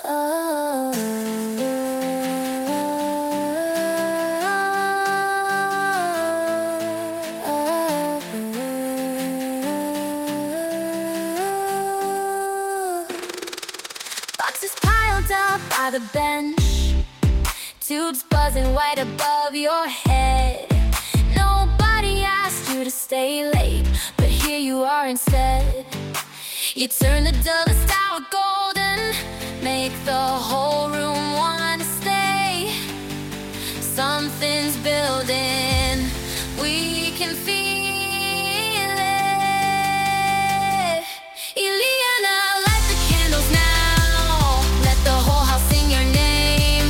Boxes piled up by the bench, tubes buzzing right above your head. Nobody asked you to stay late, but here you are instead. You turn the dullest hour golden, make the whole room wanna stay. Something's building, we can feel it. Ileana, light the candles now, let the whole house sing your name.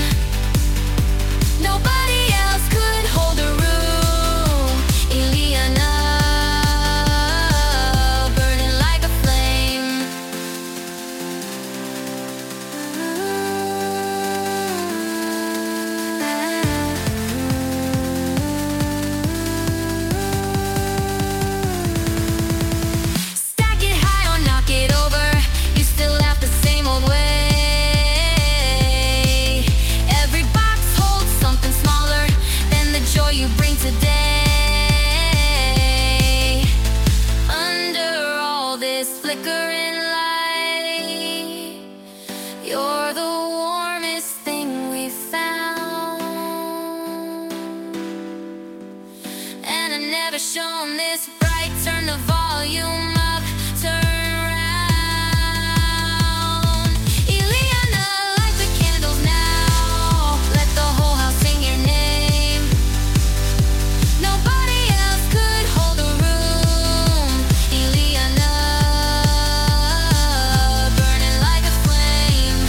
Nobody else could hold the room. Ileana, burning like a flame. Stack it high or knock it over, you still laugh the same old way. Every box holds something smaller than the joy you bring today. Under all this flickering light, you're the warmest thing we've found. And I've never shown this bright. Turn the volume up, turn around. Ileana, light the candles now, let the whole house sing your name. Nobody else could hold the room. Ileana, burning like a flame.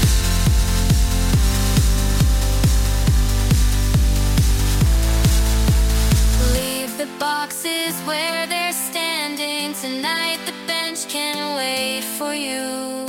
Leave the boxes where they're standing. Tonight the bench can wait for you.